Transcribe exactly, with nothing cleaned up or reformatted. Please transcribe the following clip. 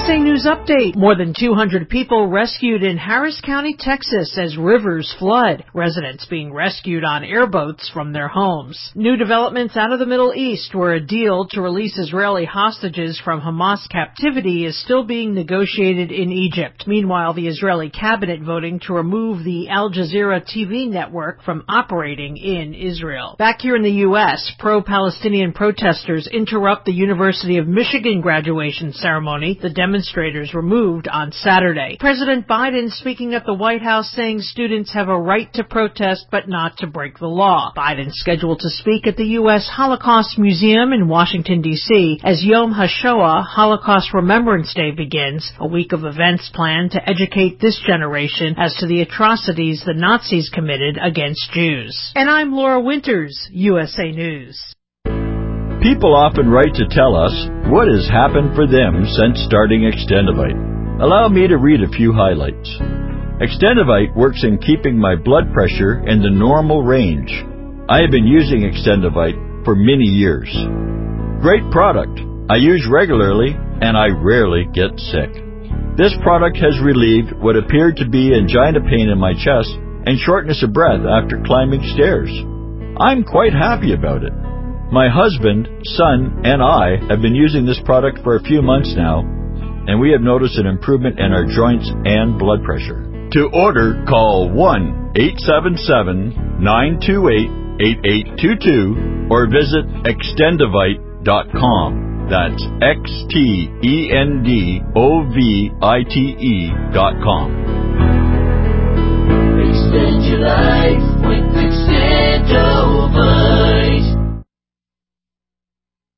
A News Update. More than two hundred people rescued in Harris County, Texas as rivers flood. Residents being rescued on airboats from their homes. New developments out of the Middle East, where a deal to release Israeli hostages from Hamas captivity is still being negotiated in Egypt. Meanwhile, the Israeli cabinet voting to remove the Al Jazeera T V network from operating in Israel. Back here in the U S, pro-Palestinian protesters interrupt the University of Michigan graduation ceremony. The demonstrators were moved on Saturday. President Biden speaking at the White House saying students have a right to protest but not to break the law. Biden scheduled to speak at the U S Holocaust Museum in Washington, D C as Yom HaShoah, Holocaust Remembrance Day, begins, a week of events planned to educate this generation as to the atrocities the Nazis committed against Jews. And I'm Laura Winters, U S A News. People often write to tell us what has happened for them since starting Extendivite. Allow me to read a few highlights. Extendivite works in keeping my blood pressure in the normal range. I have been using Extendivite for many years. Great product. I use regularly and I rarely get sick. This product has relieved what appeared to be angina pain in my chest and shortness of breath after climbing stairs. I'm quite happy about it. My husband, son, and I have been using this product for a few months now, and we have noticed an improvement in our joints and blood pressure. To order, call one eight seven seven, nine two eight, eight eight two two or visit extendivite dot com. That's X T E N D O V I T E dot com. Extend your life with Extendovite.